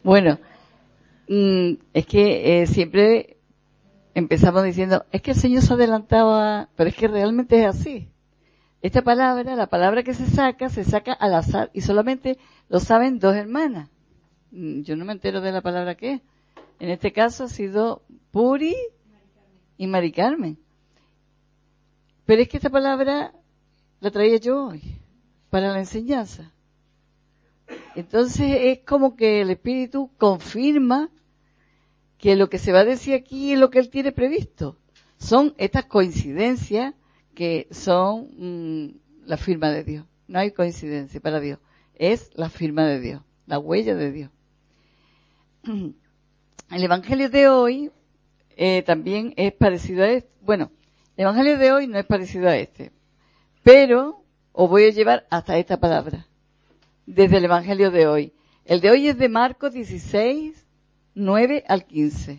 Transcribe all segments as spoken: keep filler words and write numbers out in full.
Bueno, mm, es que eh, siempre empezamos diciendo, es que el Señor se adelantaba, pero es que realmente es así. Esta palabra, la palabra que se saca, se saca al azar y solamente lo saben dos hermanas. Mm, Yo no me entero de la palabra que es. En este caso ha sido Puri y Mari Carmen. Pero es que esta palabra la traía yo hoy para la enseñanza. Entonces es como que el Espíritu confirma que lo que se va a decir aquí es lo que Él tiene previsto. Son estas coincidencias que son mmm, la firma de Dios. No hay coincidencia para Dios. Es la firma de Dios, la huella de Dios. El Evangelio de hoy eh, también es parecido a este. Bueno, el Evangelio de hoy no es parecido a este, pero os voy a llevar hasta esta palabra, desde el Evangelio de hoy. El de hoy es de Marcos dieciséis, nueve al quince.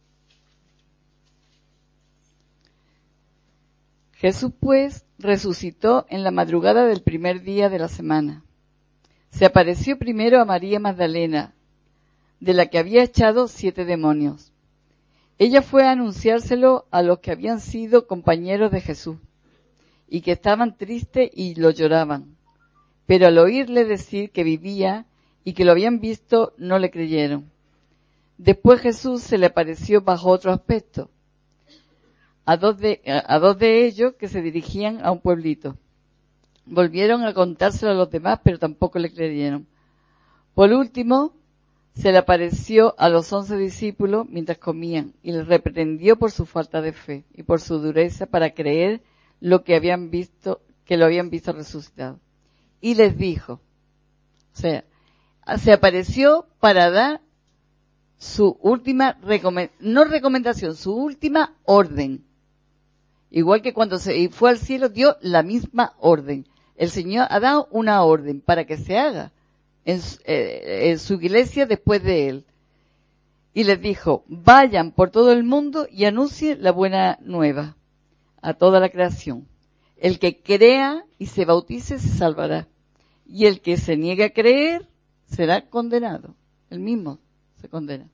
Jesús pues resucitó en la madrugada del primer día de la semana. Se apareció primero a María Magdalena, de la que había echado siete demonios. Ella fue a anunciárselo a los que habían sido compañeros de Jesús y que estaban tristes y lo lloraban. Pero al oírle decir que vivía y que lo habían visto, no le creyeron. Después Jesús se le apareció bajo otro aspecto a dos de, a dos de ellos que se dirigían a un pueblito. Volvieron a contárselo a los demás, pero tampoco le creyeron. Por último, se le apareció a los once discípulos mientras comían y les reprendió por su falta de fe y por su dureza para creer lo que habían visto, que lo habían visto resucitado. Y les dijo, o sea, se apareció para dar su última recomendación, no recomendación, su última orden. Igual que cuando se fue al cielo dio la misma orden. El Señor ha dado una orden para que se haga en, eh, en su iglesia después de Él. Y les dijo, vayan por todo el mundo y anuncien la buena nueva a toda la creación. El que crea y se bautice se salvará. Y el que se niegue a creer será condenado. El mismo se condena.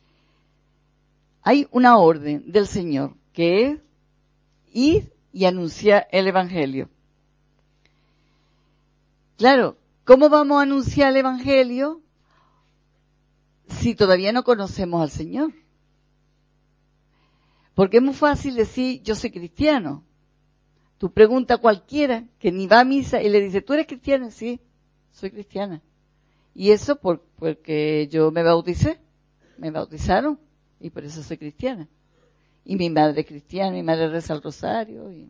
Hay una orden del Señor que es ir y anunciar el Evangelio. Claro, ¿cómo vamos a anunciar el Evangelio si todavía no conocemos al Señor? Porque es muy fácil decir, yo soy cristiano. Tú preguntas a cualquiera que ni va a misa y le dice, ¿tú eres cristiana? Sí, soy cristiana. Y eso por, porque yo me bauticé, me bautizaron y por eso soy cristiana. Y mi madre es cristiana, mi madre reza el rosario. Y...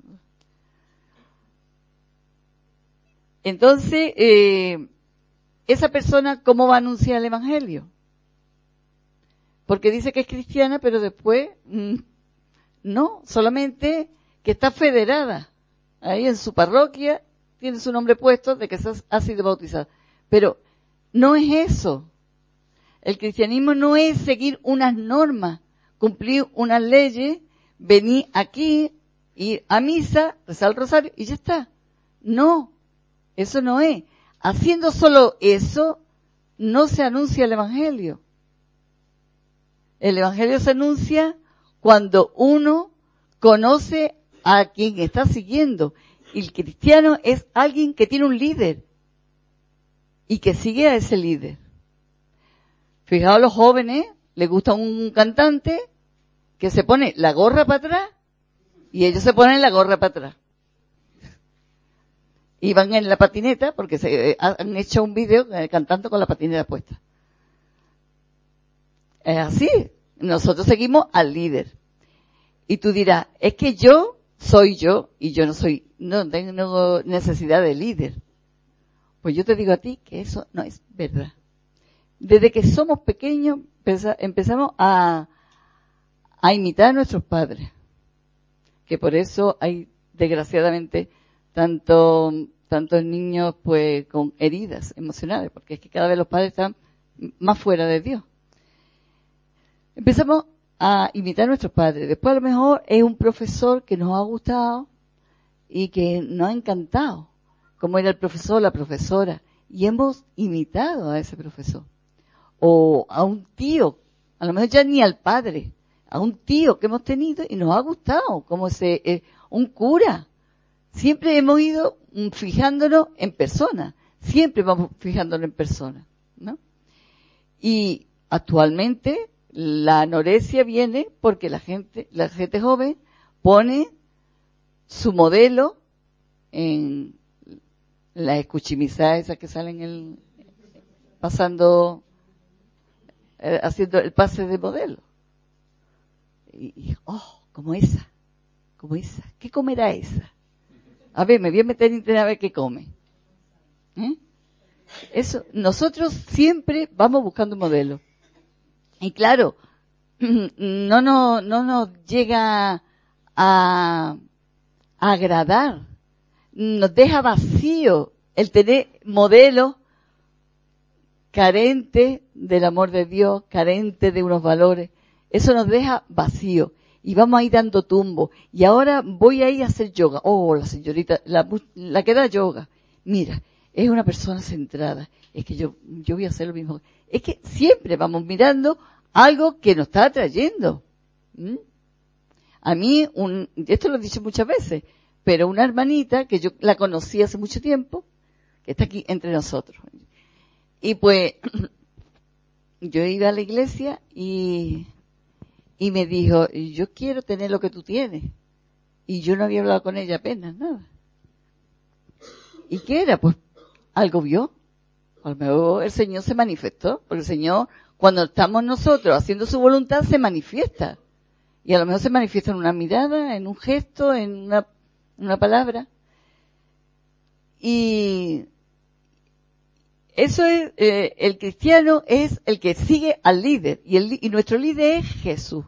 Entonces, eh, esa persona, ¿cómo va a anunciar el Evangelio? Porque dice que es cristiana, pero después, mmm, no, solamente que está federada. Ahí en su parroquia tiene su nombre puesto de que ha sido bautizada. Pero no es eso. El cristianismo no es seguir unas normas, cumplir unas leyes, venir aquí, ir a misa, rezar el rosario y ya está. No, eso no es. Haciendo solo eso, no se anuncia el Evangelio. El Evangelio se anuncia cuando uno conoce a quien está siguiendo. Y el cristiano es alguien que tiene un líder y que sigue a ese líder. Fijaos, los jóvenes les gusta un cantante que se pone la gorra para atrás y ellos se ponen la gorra para atrás. Y van en la patineta porque se han hecho un vídeo cantando con la patineta puesta. Es así. Nosotros seguimos al líder. Y tú dirás, es que yo soy yo y yo no soy, no tengo necesidad de líder. Pues yo te digo a ti que eso no es verdad. Desde que somos pequeños empezamos a, a imitar a nuestros padres. Que por eso hay, desgraciadamente, tanto, tantos niños pues con heridas emocionales, porque es que cada vez los padres están más fuera de Dios. Empezamos a imitar a nuestros padres. Después a lo mejor es un profesor que nos ha gustado y que nos ha encantado, como era el profesor o la profesora, y hemos imitado a ese profesor. o a un tío, a lo mejor ya ni al padre, a un tío que hemos tenido y nos ha gustado, como se, eh, un cura. Siempre hemos ido fijándonos en personas, siempre vamos fijándonos en personas, ¿no? Y actualmente la anorexia viene porque la gente, la gente joven pone su modelo en las escuchimizadas esas que salen el, pasando, eh, haciendo el pase de modelo. Y, y, oh, como esa, como esa. ¿Qué comerá esa? A ver, me voy a meter en internet a ver qué come. ¿Eh? Eso, nosotros siempre vamos buscando un modelo. Y claro, no nos, no nos llega a, a agradar. Nos deja vacío el tener modelos carentes del amor de Dios, carentes de unos valores. Eso nos deja vacío. Y vamos a ir dando tumbo. Y ahora voy a ir a hacer yoga. Oh, la señorita, la, la que da yoga. Mira, es una persona centrada. Es que yo, yo voy a hacer lo mismo. Es que siempre vamos mirando algo que nos está atrayendo. ¿Mm? A mí, un, esto lo he dicho muchas veces, pero una hermanita que yo la conocí hace mucho tiempo, que está aquí entre nosotros. Y pues, yo iba a la iglesia y, y me dijo, yo quiero tener lo que tú tienes. Y yo no había hablado con ella apenas, nada. ¿Y qué era? Pues, algo vio. A lo mejor el Señor se manifestó, porque el Señor, cuando estamos nosotros haciendo su voluntad, se manifiesta. Y a lo mejor se manifiesta en una mirada, en un gesto, en una, una palabra. Y eso es, eh, el cristiano es el que sigue al líder. Y, el, y nuestro líder es Jesús.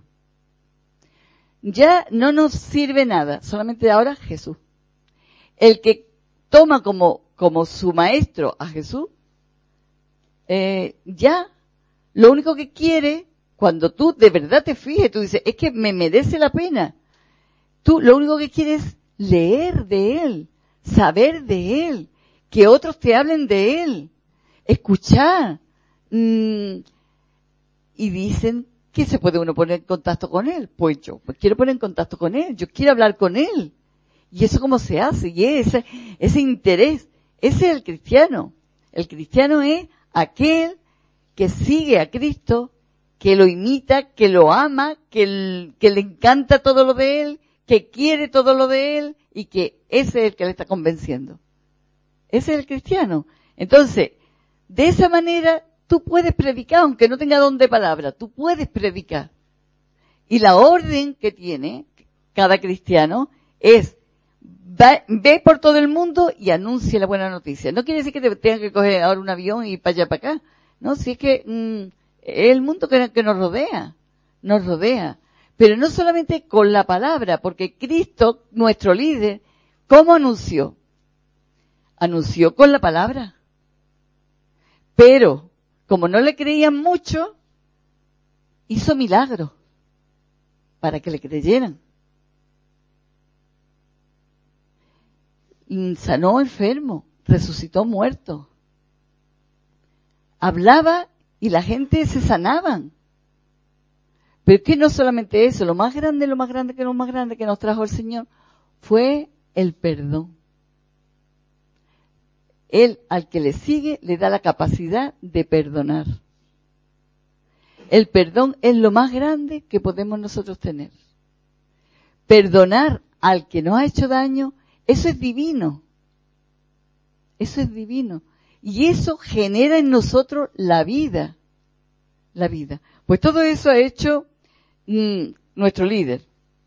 Ya no nos sirve nada, solamente ahora Jesús. El que toma como, como su maestro a Jesús, eh, ya lo único que quiere, cuando tú de verdad te fijes, tú dices, es que me merece la pena. Tú lo único que quieres es leer de Él, saber de Él, que otros te hablen de Él, escuchar. Mm, y dicen que se puede uno poner en contacto con Él. Pues yo pues quiero poner en contacto con Él, yo quiero hablar con Él. Y eso cómo se hace, y ese, ese interés, ese es el cristiano. El cristiano es aquel que sigue a Cristo, que lo imita, que lo ama, que, el, que le encanta todo lo de Él, que quiere todo lo de Él, y que ese es el que le está convenciendo. Ese es el cristiano. Entonces, de esa manera, tú puedes predicar, aunque no tenga don de palabra, tú puedes predicar. Y la orden que tiene cada cristiano es, va, ve por todo el mundo y anuncia la buena noticia. No quiere decir que te tengas que coger ahora un avión y para allá para acá. No, si es que mmm, es el mundo que, que nos rodea, nos rodea. Pero no solamente con la palabra, porque Cristo, nuestro líder, ¿cómo anunció? Anunció con la palabra. Pero, como no le creían mucho, hizo milagros para que le creyeran. Sanó enfermo, resucitó muerto. Hablaba y la gente se sanaban. Pero es que no solamente eso, lo más grande, lo más grande que lo más grande que nos trajo el Señor fue el perdón. Él, al que le sigue, le da la capacidad de perdonar. El perdón es lo más grande que podemos nosotros tener. Perdonar al que nos ha hecho daño, eso es divino. Eso es divino. Y eso genera en nosotros la vida. La vida. Pues todo eso ha hecho mmm, nuestro líder.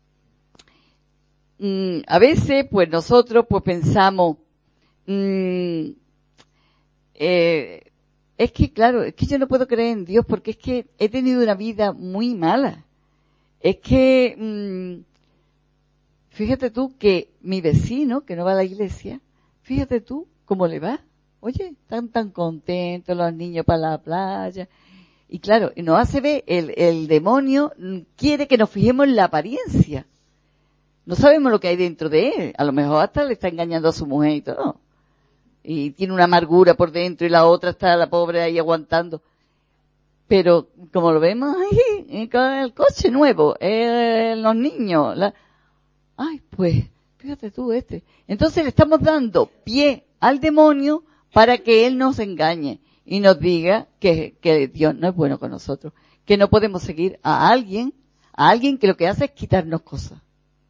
Mm, a veces, pues nosotros, pues pensamos, mm, eh, es que claro, es que yo no puedo creer en Dios porque es que he tenido una vida muy mala. Es que, mmm, fíjate tú que mi vecino, que no va a la iglesia, fíjate tú cómo le va. Oye, están tan contentos los niños para la playa. Y claro, nos hace ver, el, el demonio quiere que nos fijemos en la apariencia. No sabemos lo que hay dentro de él. A lo mejor hasta le está engañando a su mujer y todo. Y tiene una amargura por dentro y la otra está la pobre ahí aguantando. Pero como lo vemos ahí, con el coche nuevo, eh, los niños, la... ay, pues, fíjate tú este. Entonces le estamos dando pie al demonio para que él nos engañe y nos diga que, que Dios no es bueno con nosotros, que no podemos seguir a alguien, a alguien que lo que hace es quitarnos cosas.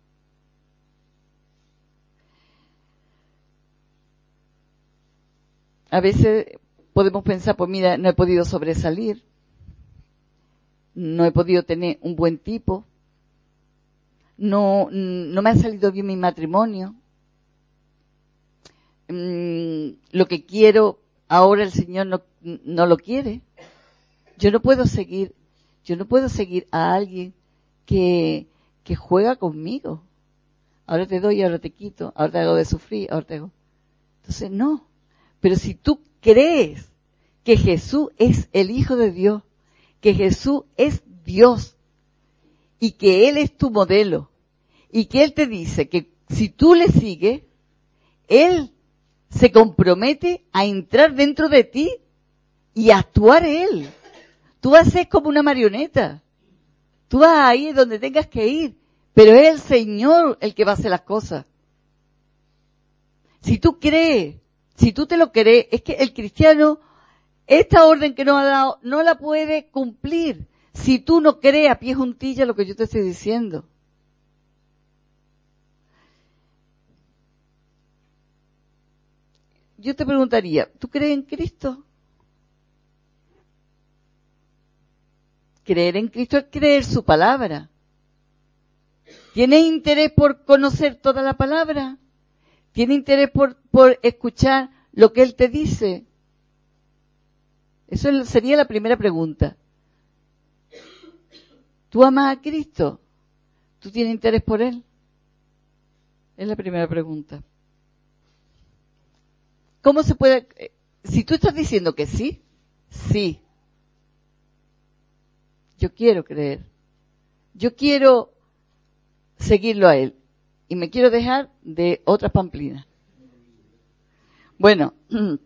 A veces podemos pensar, pues mira, no he podido sobresalir, no he podido tener un buen tipo, no, no me ha salido bien mi matrimonio, mm, lo que quiero ahora el Señor no, no lo quiere. Yo no puedo seguir, yo no puedo seguir a alguien que, que juega conmigo. Ahora te doy, ahora te quito, ahora te hago de sufrir, ahora te hago. Entonces no. Pero si tú crees que Jesús es el Hijo de Dios, que Jesús es Dios y que Él es tu modelo y que Él te dice que si tú le sigues, Él se compromete a entrar dentro de ti y a actuar Él. Tú vas a ser como una marioneta. Tú vas a ir donde tengas que ir, pero es el Señor el que va a hacer las cosas. Si tú crees, si tú te lo crees, es que el cristiano, esta orden que nos ha dado, no la puede cumplir si tú no crees a pie juntilla lo que yo te estoy diciendo. Yo te preguntaría, ¿tú crees en Cristo? Creer en Cristo es creer su palabra. ¿Tienes interés por conocer toda la palabra? ¿Tienes interés por, por escuchar lo que Él te dice? Eso sería la primera pregunta. ¿Tú amas a Cristo? ¿Tú tienes interés por Él? Es la primera pregunta. ¿Cómo se puede...? Si tú estás diciendo que sí, sí. Yo quiero creer. Yo quiero seguirlo a Él. Y me quiero dejar de otras pamplinas. Bueno,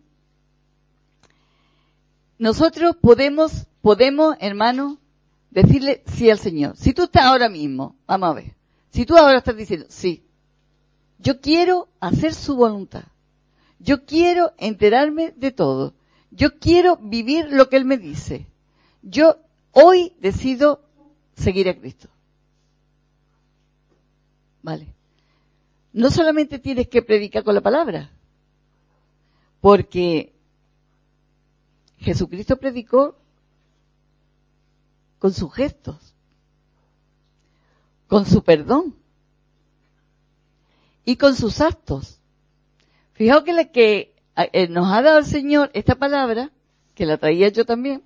nosotros podemos, podemos, hermano, decirle sí al Señor. Si tú estás ahora mismo, vamos a ver, si tú ahora estás diciendo, sí, yo quiero hacer su voluntad. Yo quiero enterarme de todo. Yo quiero vivir lo que Él me dice. Yo hoy decido seguir a Cristo. Vale. No solamente tienes que predicar con la palabra, porque Jesucristo predicó con sus gestos, con su perdón y con sus actos. Fijaos que la que nos ha dado el Señor esta palabra, que la traía yo también,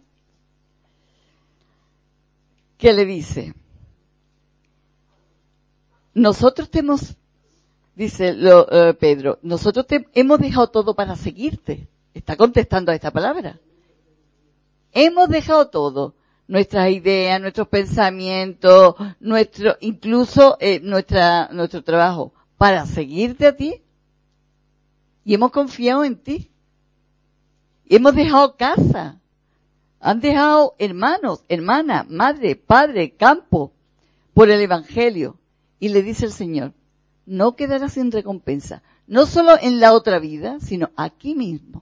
que le dice, nosotros te hemos, dice lo, uh, Pedro, nosotros te hemos dejado todo para seguirte. Está contestando a esta palabra. Hemos dejado todo, nuestras ideas, nuestros pensamientos, nuestro, incluso eh, nuestra, nuestro trabajo, para seguirte a ti. Y hemos confiado en ti. Y hemos dejado casa. Han dejado hermanos, hermanas, madre, padre, campo, por el Evangelio. Y le dice el Señor, no quedarás sin recompensa. No solo en la otra vida, sino aquí mismo.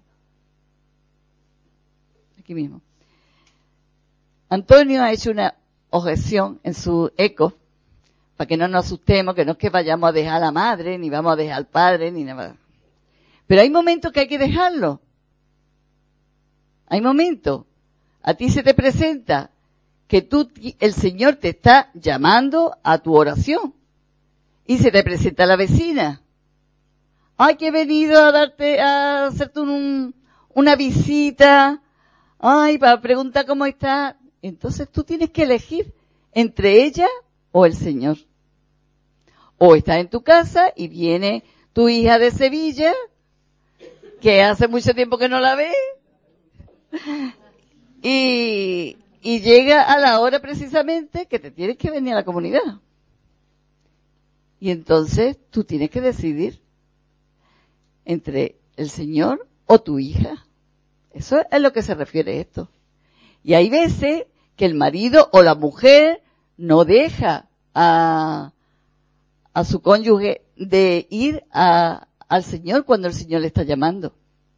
Aquí mismo. Antonio ha hecho una objeción en su eco, para que no nos asustemos, que no es que vayamos a dejar a la madre, ni vamos a dejar al padre, ni nada. Pero hay momentos que hay que dejarlo. Hay momentos. A ti se te presenta que tú, el Señor te está llamando a tu oración. Y se te presenta la vecina. Ay, que he venido a darte, a hacerte un, una visita. Ay, para preguntar cómo está. Entonces tú tienes que elegir entre ella o el Señor. O estás en tu casa y viene tu hija de Sevilla, que hace mucho tiempo que no la ve, y, y llega a la hora precisamente que te tienes que venir a la comunidad. Y entonces tú tienes que decidir entre el Señor o tu hija. Eso es a lo que se refiere esto. Y hay veces que el marido o la mujer no deja a, a su cónyuge de ir a, al Señor cuando el Señor le está llamando.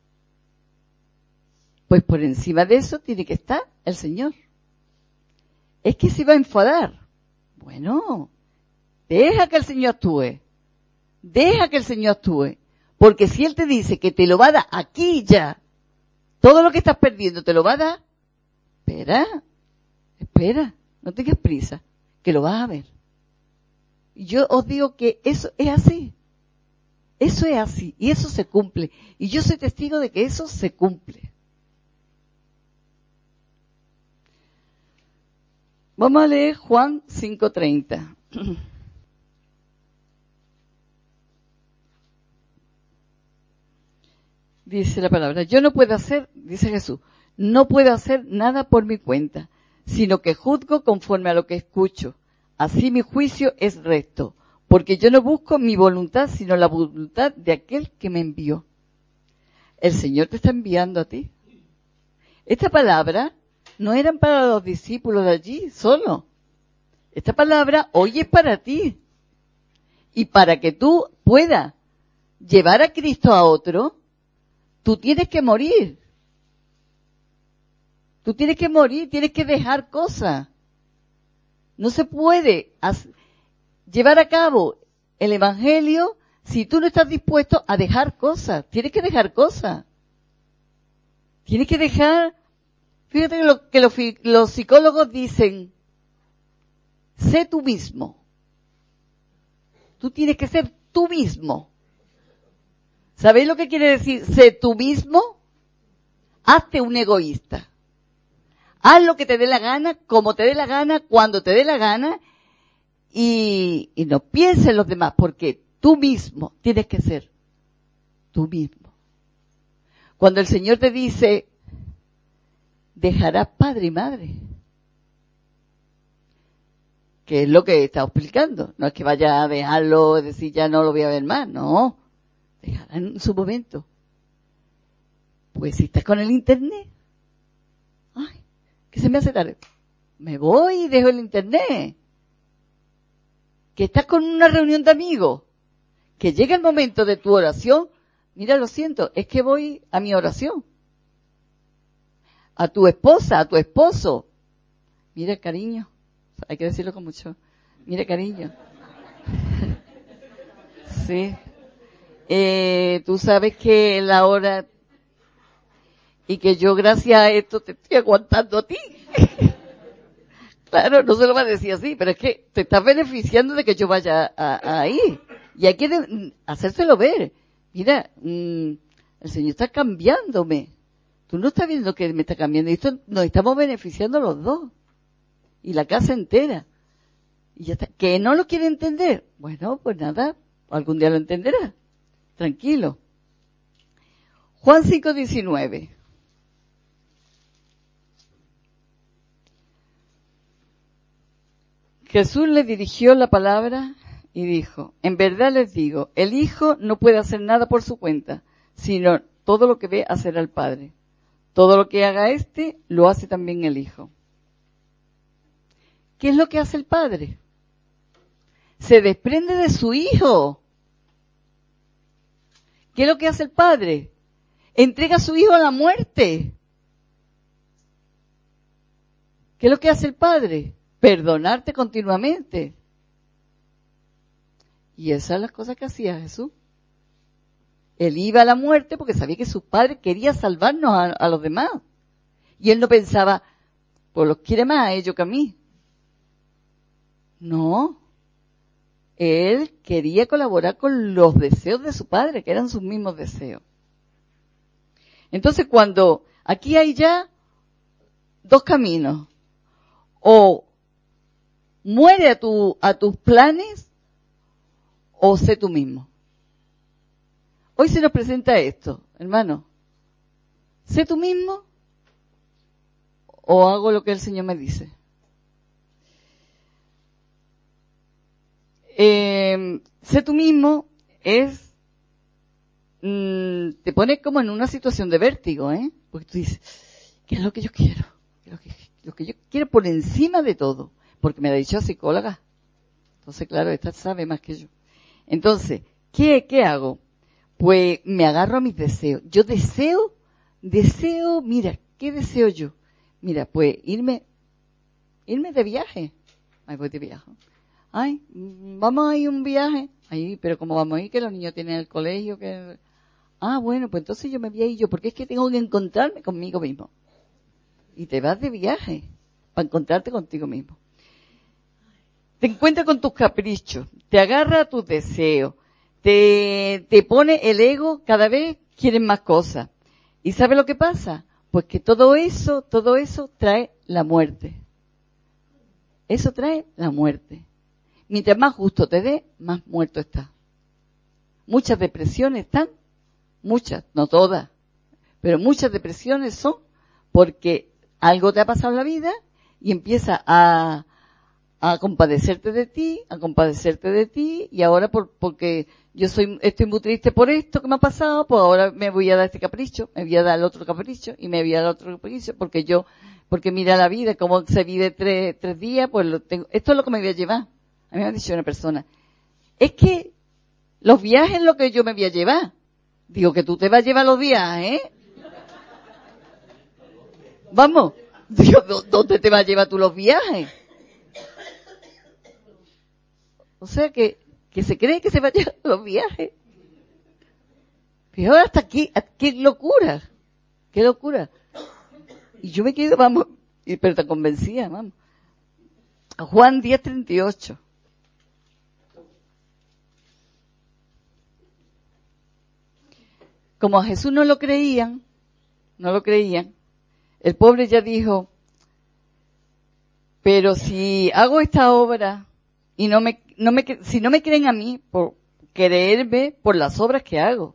Pues por encima de eso tiene que estar el Señor. Es que se va a enfadar. Bueno, deja que el Señor actúe. Deja que el Señor actúe. Porque si Él te dice que te lo va a dar aquí ya, todo lo que estás perdiendo te lo va a dar, espera, espera, no tengas prisa, que lo vas a ver. Y yo os digo que eso es así. Eso es así. Y eso se cumple. Y yo soy testigo de que eso se cumple. Vamos a leer Juan cinco treinta. Dice la palabra, yo no puedo hacer, dice Jesús, no puedo hacer nada por mi cuenta, sino que juzgo conforme a lo que escucho. Así mi juicio es recto, porque yo no busco mi voluntad, sino la voluntad de aquel que me envió. El Señor te está enviando a ti. Esta palabra no eran para los discípulos de allí solo. Esta palabra hoy es para ti. Y para que tú puedas llevar a Cristo a otro, tú tienes que morir. Tú tienes que morir, tienes que dejar cosas. No se puede hacer, llevar a cabo el Evangelio si tú no estás dispuesto a dejar cosas. Tienes que dejar cosas. Tienes que dejar. Fíjate que, lo, que los, los psicólogos dicen, sé tú mismo. Tú tienes que ser tú mismo. ¿Sabéis lo que quiere decir sé tú mismo? Hazte un egoísta. Haz lo que te dé la gana, como te dé la gana, cuando te dé la gana, y, y no pienses en los demás, porque tú mismo tienes que ser tú mismo. Cuando el Señor te dice, dejarás padre y madre, que es lo que está explicando, no es que vaya a dejarlo, decir ya no lo voy a ver más, no, dejará en su momento. Pues si estás con el internet, ay, que se me hace tarde, me voy y dejo el internet. Que estás con una reunión de amigos, que llega el momento de tu oración, mira, lo siento, es que voy a mi oración. A tu esposa, a tu esposo, mira, cariño, hay que decirlo con mucho, mira, cariño. Sí. Eh, tú sabes que la hora, y que yo gracias a esto te estoy aguantando a ti. Claro, no se lo va a decir así, pero es que te estás beneficiando de que yo vaya a, a ahí. Y hay que de, hacérselo ver. Mira, mmm, el Señor está cambiándome. Tú no estás viendo que me está cambiando. Y esto nos estamos beneficiando los dos. Y la casa entera. Y ya está. ¿Que no lo quiere entender? Bueno, pues nada, algún día lo entenderá. Tranquilo. Juan cinco diecinueve. Jesús le dirigió la palabra y dijo, en verdad les digo, el Hijo no puede hacer nada por su cuenta, sino todo lo que ve hacer al Padre. Todo lo que haga éste, lo hace también el Hijo. ¿Qué es lo que hace el Padre? Se desprende de su Hijo. ¿Qué es lo que hace el Padre? Entrega a su Hijo a la muerte. ¿Qué es lo que hace el Padre? Perdonarte continuamente. Y esas son las cosas que hacía Jesús. Él iba a la muerte porque sabía que su Padre quería salvarnos a, a los demás. Y él no pensaba, pues los quiere más a ellos que a mí. No. Él quería colaborar con los deseos de su Padre, que eran sus mismos deseos. Entonces cuando aquí hay ya dos caminos. O muere a, tu, a tus planes o sé tú mismo. Hoy se nos presenta esto, hermano. ¿Sé tú mismo o hago lo que el Señor me dice? Eh, sé tú mismo es, mmm, te pone como en una situación de vértigo, ¿eh? Porque tú dices, ¿qué es lo que yo quiero? ¿Qué es lo que quiero? lo que yo quiero por encima de todo, porque me lo ha dicho psicóloga. Entonces, claro, esta sabe más que yo. Entonces, ¿qué, qué hago? Pues me agarro a mis deseos. Yo deseo, deseo, mira, ¿qué deseo yo? Mira, pues irme, irme de viaje. Ay, voy de viaje. Ay, vamos a ir un viaje. Ay, pero ¿cómo vamos a ir? Que los niños tienen el colegio, que... Ah, bueno, pues entonces yo me voy a ir yo, porque es que tengo que encontrarme conmigo mismo. Y te vas de viaje para encontrarte contigo mismo. Te encuentras con tus caprichos, te agarra a tus deseos, te, te pone el ego, cada vez quieren más cosas. ¿Y sabe lo que pasa? Pues que todo eso, todo eso trae la muerte. Eso trae la muerte. Mientras más justo te dé, más muerto estás. Muchas depresiones están, muchas, no todas, pero muchas depresiones son porque algo te ha pasado en la vida y empieza a, a compadecerte de ti, a compadecerte de ti, y ahora por, porque yo soy, estoy muy triste por esto que me ha pasado, pues ahora me voy a dar este capricho, me voy a dar el otro capricho, y me voy a dar otro capricho, porque yo, porque mira la vida, como se vive tres, tres días, pues lo tengo, esto es lo que me voy a llevar. A mí me ha dicho una persona, es que los viajes es lo que yo me voy a llevar. Digo, que tú te vas a llevar los viajes, ¿eh? Vamos, digo, ¿dónde te vas a llevar tú los viajes? O sea que, que se cree que se va a llevar los viajes. Fijaos hasta aquí, qué locura, qué locura. Y yo me quedo, vamos, pero te convencía, vamos. Juan diez treinta y ocho. Como a Jesús no lo creían, no lo creían, el pobre ya dijo, pero si hago esta obra y no me, no me, si no me creen a mí, por creerme por las obras que hago,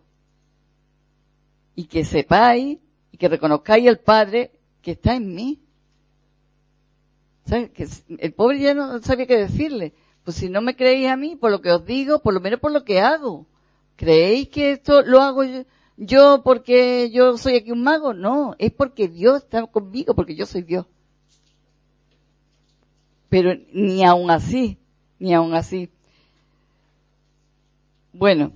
y que sepáis y que reconozcáis al Padre que está en mí. ¿Sabes? Que el pobre ya no sabía qué decirle. Pues si no me creéis a mí, por lo que os digo, por lo menos por lo que hago. ¿Creéis que esto lo hago yo? Yo porque yo soy aquí un mago, no, es porque Dios está conmigo, porque yo soy Dios. Pero ni aun así, ni aun así. Bueno,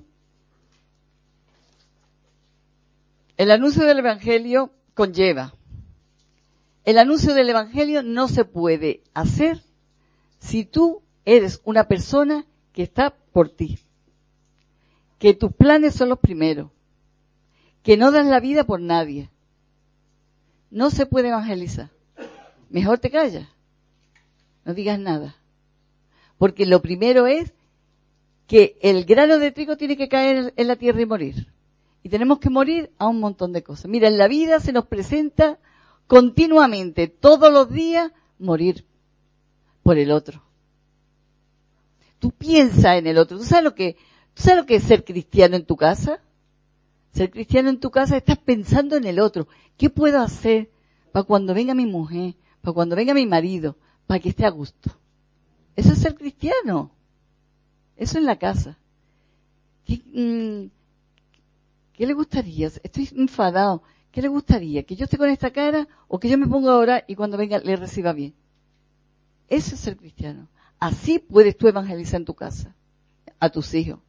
el anuncio del Evangelio conlleva. El anuncio del Evangelio no se puede hacer si tú eres una persona que está por ti, que tus planes son los primeros, que no das la vida por nadie. No se puede evangelizar. Mejor te callas. No digas nada. Porque lo primero es que el grano de trigo tiene que caer en la tierra y morir. Y tenemos que morir a un montón de cosas. Mira, en la vida se nos presenta continuamente, todos los días, morir por el otro. Tú piensas en el otro. ¿Tú sabes lo que, tú sabes lo que es ser cristiano en tu casa? Ser cristiano en tu casa, estás pensando en el otro. ¿Qué puedo hacer para cuando venga mi mujer, para cuando venga mi marido, para que esté a gusto? Eso es ser cristiano. Eso en la casa. ¿Qué, mmm, ¿qué le gustaría? Estoy enfadado. ¿Qué le gustaría? ¿Que yo esté con esta cara o que yo me ponga a orar y cuando venga le reciba bien? Eso es ser cristiano. Así puedes tú evangelizar en tu casa, a tus hijos.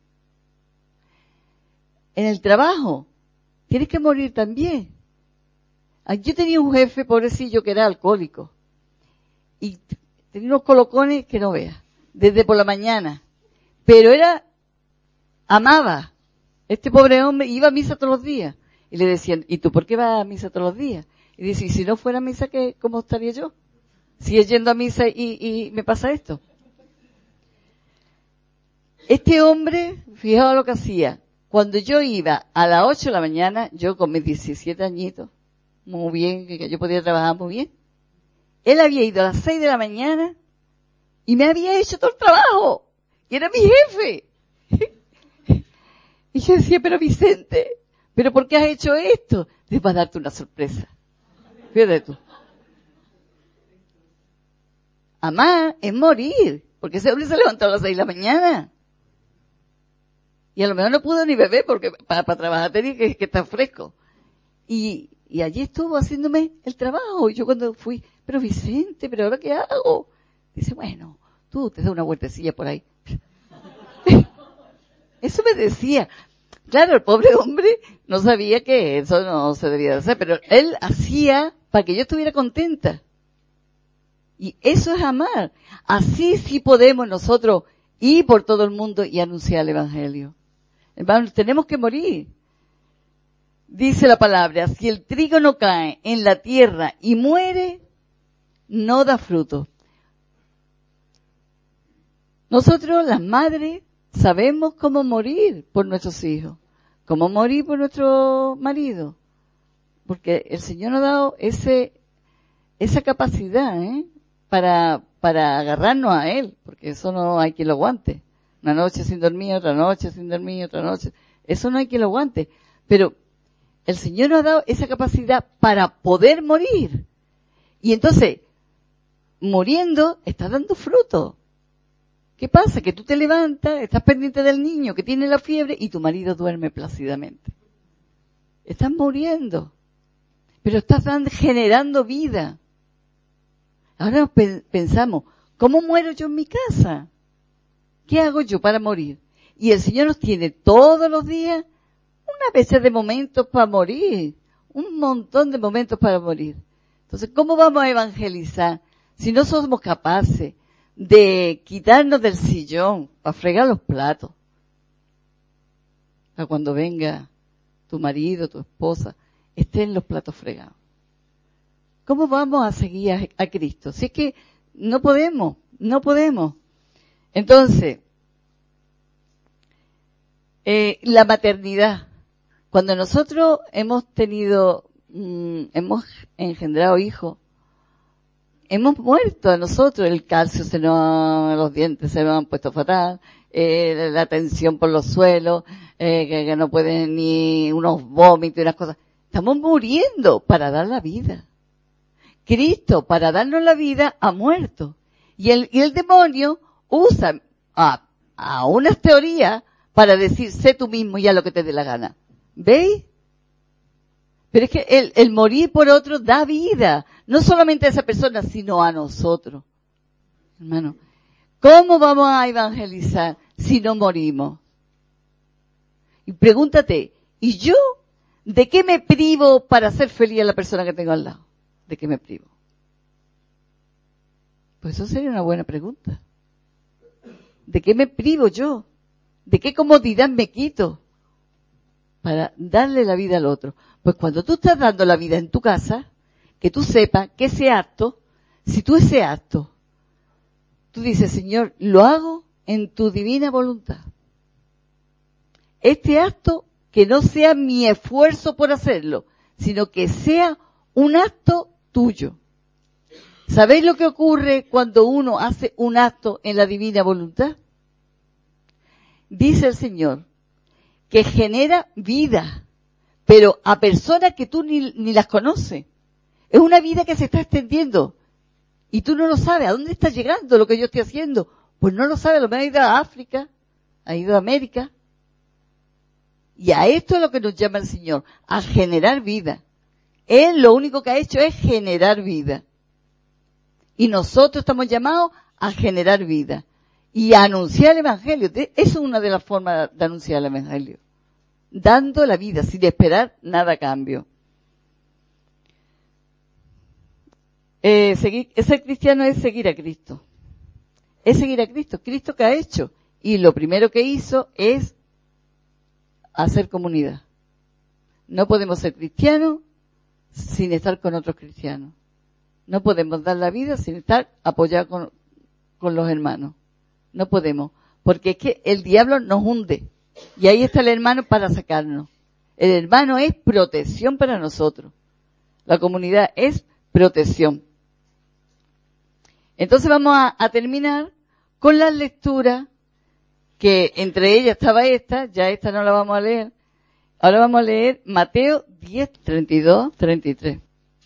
En el trabajo, tienes que morir también. Yo tenía un jefe, pobrecillo, que era alcohólico. Y tenía unos colocones que no veas, desde por la mañana. Pero era, amaba. Este pobre hombre iba a misa todos los días. Y le decían, ¿y tú por qué vas a misa todos los días? Y dice, ¿y si no fuera a misa, qué, cómo estaría yo? Si es yendo a misa y, y me pasa esto. Este hombre, fijaos lo que hacía. Cuando yo iba a las ocho de la mañana, yo con mis diecisiete añitos, muy bien, que yo podía trabajar muy bien, él había ido a las seis de la mañana y me había hecho todo el trabajo. Y era mi jefe. Y yo decía, pero Vicente, ¿pero por qué has hecho esto? Es para darte una sorpresa. Fíjate tú. Amar es morir, porque ese hombre se levantó a las seis de la mañana. Y a lo mejor no pudo ni beber porque para, para trabajar tenía que, que estar fresco. Y, y allí estuvo haciéndome el trabajo. Y yo cuando fui, pero Vicente, ¿pero ahora qué hago? Dice, bueno, tú te das una vueltecilla por ahí. Eso me decía. Claro, el pobre hombre no sabía que eso no se debía de hacer, pero él hacía para que yo estuviera contenta. Y eso es amar. Así sí podemos nosotros ir por todo el mundo y anunciar el Evangelio. Hermanos, tenemos que morir. Dice la palabra, si el trigo no cae en la tierra y muere, no da fruto. Nosotros, las madres, sabemos cómo morir por nuestros hijos, cómo morir por nuestro marido, porque el Señor nos ha dado ese, esa capacidad, ¿eh? para, para agarrarnos a Él, porque eso no hay quien lo aguante. Una noche sin dormir, otra noche sin dormir, otra noche, eso no hay quien lo aguante. Pero el Señor nos ha dado esa capacidad para poder morir. Y entonces, muriendo, está dando fruto. ¿Qué pasa? Que tú te levantas, estás pendiente del niño que tiene la fiebre y tu marido duerme plácidamente. Estás muriendo, pero estás dando, generando vida. Ahora nos pe- pensamos, ¿cómo muero yo en mi casa? ¿Qué hago yo para morir? Y el Señor nos tiene todos los días una veces de momentos para morir, un montón de momentos para morir. Entonces, ¿cómo vamos a evangelizar si no somos capaces de quitarnos del sillón para fregar los platos? Para cuando venga tu marido, tu esposa, estén los platos fregados. ¿Cómo vamos a seguir a, a Cristo? Si es que no podemos, no podemos. Entonces, eh, la maternidad. Cuando nosotros hemos tenido, mmm, hemos engendrado hijos, hemos muerto a nosotros, el calcio se nos, los dientes se nos han puesto fatal, eh, la tensión por los suelos, eh, que, que no pueden ni unos vómitos y unas cosas. Estamos muriendo para dar la vida. Cristo, para darnos la vida, ha muerto. Y el, y el demonio usa a, a unas teorías para decir, sé tú mismo y haz lo que te dé la gana. ¿Veis? Pero es que el, el morir por otro da vida, no solamente a esa persona, sino a nosotros. Hermano, ¿cómo vamos a evangelizar si no morimos? Y pregúntate, ¿y yo de qué me privo para hacer feliz a la persona que tengo al lado? ¿De qué me privo? Pues eso sería una buena pregunta. ¿De qué me privo yo? ¿De qué comodidad me quito para darle la vida al otro? Pues cuando tú estás dando la vida en tu casa, que tú sepas que ese acto, si tú ese acto, tú dices, Señor, lo hago en tu divina voluntad. Este acto que no sea mi esfuerzo por hacerlo, sino que sea un acto tuyo. ¿Sabéis lo que ocurre cuando uno hace un acto en la divina voluntad? Dice el Señor que genera vida, pero a personas que tú ni, ni las conoces. Es una vida que se está extendiendo y tú no lo sabes. ¿A dónde está llegando lo que yo estoy haciendo? Pues no lo sabes. Lo mejor ha ido a África, ha ido a América. Y a esto es lo que nos llama el Señor, a generar vida. Él lo único que ha hecho es generar vida. Y nosotros estamos llamados a generar vida. Y a anunciar el Evangelio. Eso es una de las formas de anunciar el Evangelio. Dando la vida, sin esperar nada a cambio. Eh, seguir, ser cristiano es seguir a Cristo. Es seguir a Cristo. Cristo que ha hecho. Y lo primero que hizo es hacer comunidad. No podemos ser cristianos sin estar con otros cristianos. No podemos dar la vida sin estar apoyados con, con los hermanos. No podemos. Porque es que el diablo nos hunde. Y ahí está el hermano para sacarnos. El hermano es protección para nosotros. La comunidad es protección. Entonces vamos a, a terminar con las lecturas, que entre ellas estaba esta, ya esta no la vamos a leer. Ahora vamos a leer Mateo diez, treinta y dos, treinta y tres.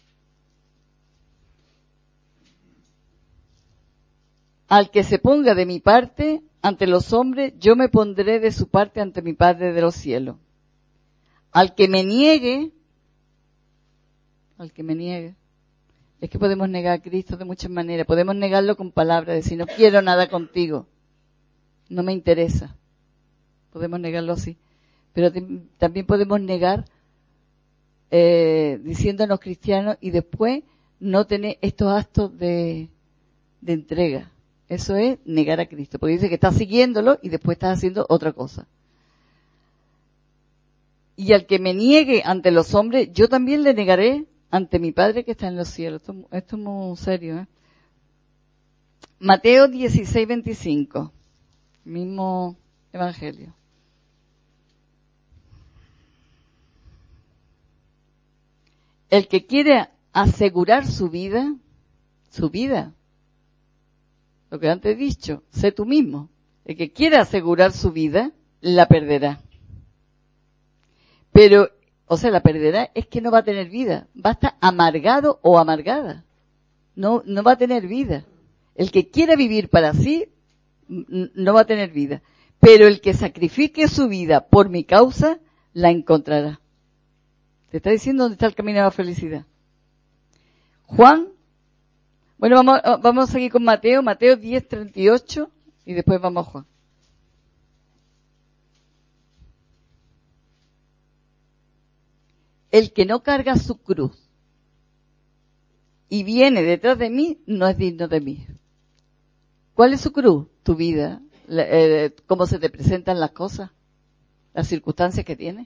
Al que se ponga de mi parte ante los hombres, yo me pondré de su parte ante mi Padre de los cielos. Al que me niegue, al que me niegue, Es que podemos negar a Cristo de muchas maneras. Podemos negarlo con palabras, decir, no quiero nada contigo. No me interesa. Podemos negarlo así. Pero te, también podemos negar eh, diciéndonos cristianos y después no tener estos actos de, de entrega. Eso es negar a Cristo. Porque dice que estás siguiéndolo y después estás haciendo otra cosa. Y al que me niegue ante los hombres, yo también le negaré ante mi Padre que está en los cielos. Esto, esto es muy serio, ¿eh? Mateo dieciséis, veinticinco. Mismo evangelio. El que quiere asegurar su vida, su vida, lo que antes he dicho, sé tú mismo. El que quiere asegurar su vida, la perderá. Pero O sea, la perderá es que no va a tener vida. Va a estar amargado o amargada. No, no va a tener vida. El que quiera vivir para sí, no va a tener vida. Pero el que sacrifique su vida por mi causa, la encontrará. Te está diciendo dónde está el camino a la felicidad. Juan, bueno, vamos, vamos a seguir con Mateo, Mateo diez, treinta y ocho, y después vamos a Juan. El que no carga su cruz y viene detrás de mí, no es digno de mí. ¿Cuál es su cruz? Tu vida, la, eh, cómo se te presentan las cosas, las circunstancias que tiene,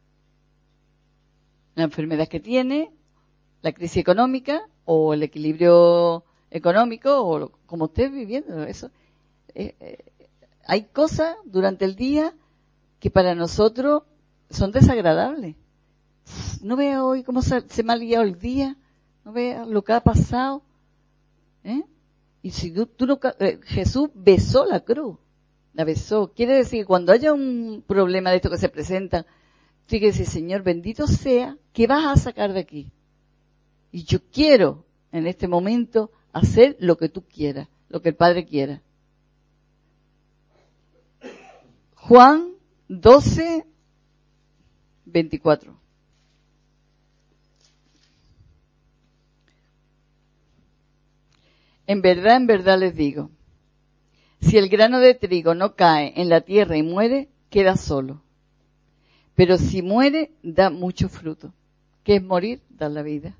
la enfermedad que tiene, la crisis económica o el equilibrio económico o lo, como estés viviendo. Eso, eh, eh, hay cosas durante el día que para nosotros son desagradables. No veas hoy cómo se, se me ha liado el día, no veas lo que ha pasado, ¿eh? Y si tú, tú no, eh, Jesús besó la cruz, la besó. Quiere decir que cuando haya un problema de esto que se presenta, tienes que decir, Señor, bendito sea, ¿qué vas a sacar de aquí? Y yo quiero, en este momento, hacer lo que tú quieras, lo que el Padre quiera. Juan doce, veinticuatro. En verdad, en verdad les digo, si el grano de trigo no cae en la tierra y muere, queda solo. Pero si muere, da mucho fruto. ¿Qué es morir? Dar la vida.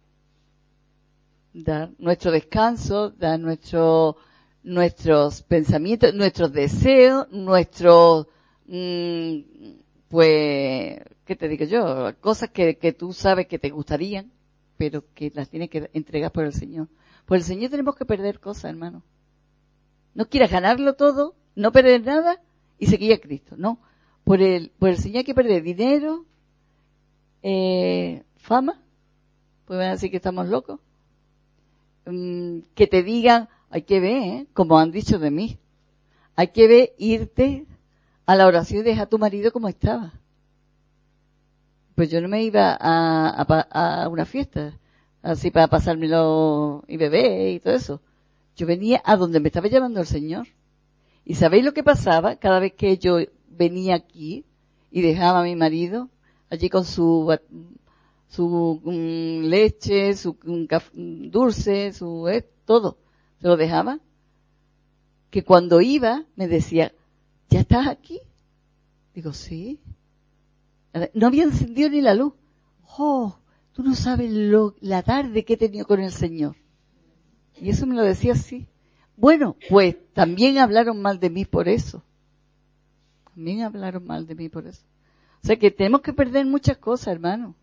Dar nuestro descanso, dar nuestro, nuestros pensamientos, nuestros deseos, nuestros, mmm, pues, ¿qué te digo yo? Cosas que, que tú sabes que te gustarían, pero que las tienes que entregar por el Señor. Por el Señor tenemos que perder cosas, hermano. No quieras ganarlo todo, no perder nada y seguir a Cristo. No, por el, por el Señor hay que perder dinero, eh, fama, pueden decir que estamos locos, um, que te digan, hay que ver, ¿eh? Como han dicho de mí, hay que ver irte a la oración y dejar a tu marido como estaba. Pues yo no me iba a, a, a una fiesta así para pasármelo y beber y todo eso. Yo venía a donde me estaba llamando el Señor. ¿Y sabéis lo que pasaba? Cada vez que yo venía aquí y dejaba a mi marido allí con su su um, leche, su um, caf, dulce, su eh, todo, se lo dejaba, que cuando iba me decía, ¿ya estás aquí? Digo, sí. No había encendido ni la luz. ¡Oh! Tú no sabes lo, la tarde que he tenido con el Señor. Y eso me lo decía así. Bueno, pues también hablaron mal de mí por eso. También hablaron mal de mí por eso. O sea que tenemos que perder muchas cosas, hermano.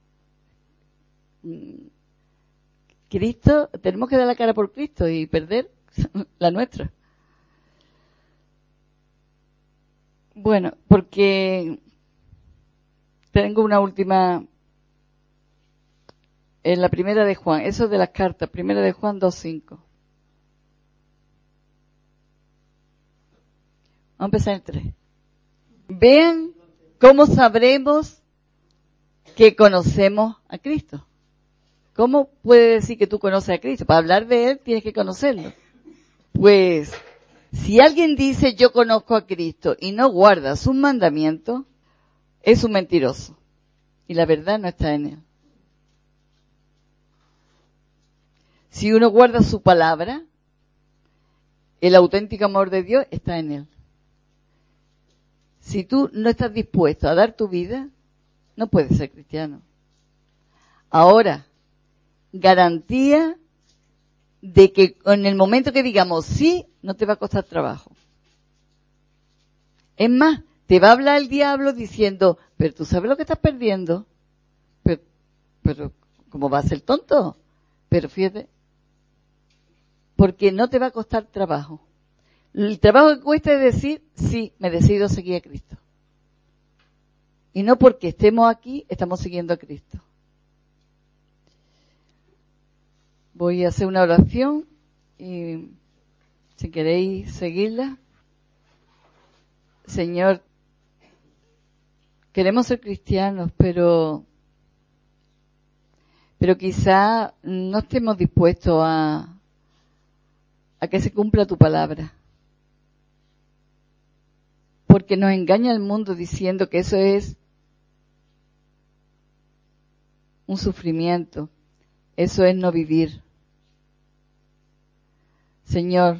Cristo, tenemos que dar la cara por Cristo y perder la nuestra. Bueno, porque tengo una última... En la primera de Juan, eso es de las cartas, primera de Juan dos cinco. Vamos a empezar en tres. Vean cómo sabremos que conocemos a Cristo. ¿Cómo puede decir que tú conoces a Cristo? Para hablar de Él tienes que conocerlo. Pues, si alguien dice yo conozco a Cristo y no guarda sus mandamientos, es un mentiroso. Y la verdad no está en él. Si uno guarda su palabra, el auténtico amor de Dios está en él. Si tú no estás dispuesto a dar tu vida, no puedes ser cristiano. Ahora, garantía de que en el momento que digamos sí, no te va a costar trabajo. Es más, te va a hablar el diablo diciendo, pero tú sabes lo que estás perdiendo. Pero, pero ¿cómo va a ser tonto? Pero fíjate, porque no te va a costar trabajo. El trabajo que cuesta es decir, sí, me decido seguir a Cristo. Y no porque estemos aquí, estamos siguiendo a Cristo. Voy a hacer una oración y si queréis seguirla. Señor, queremos ser cristianos, pero pero quizá no estemos dispuestos a, a que se cumpla tu palabra. Porque nos engaña el mundo diciendo que eso es un sufrimiento, eso es no vivir. Señor,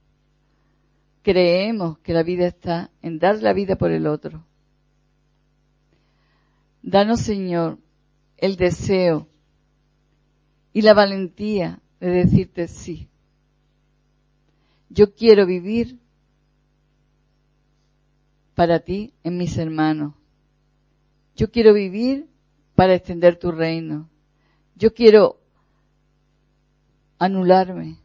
creemos que la vida está en dar la vida por el otro. Danos, Señor, el deseo y la valentía de decirte sí. Yo quiero vivir para ti en mis hermanos. Yo quiero vivir para extender tu reino. Yo quiero anularme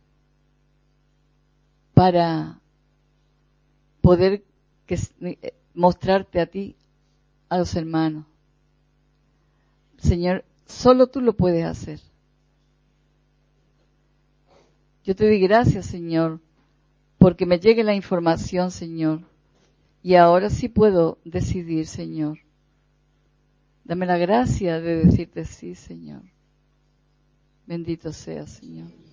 para poder que, mostrarte a ti, a los hermanos. Señor, solo tú lo puedes hacer. Yo te doy gracias, Señor, porque me llegue la información, Señor, y ahora sí puedo decidir, Señor. Dame la gracia de decirte sí, Señor. Bendito sea, Señor.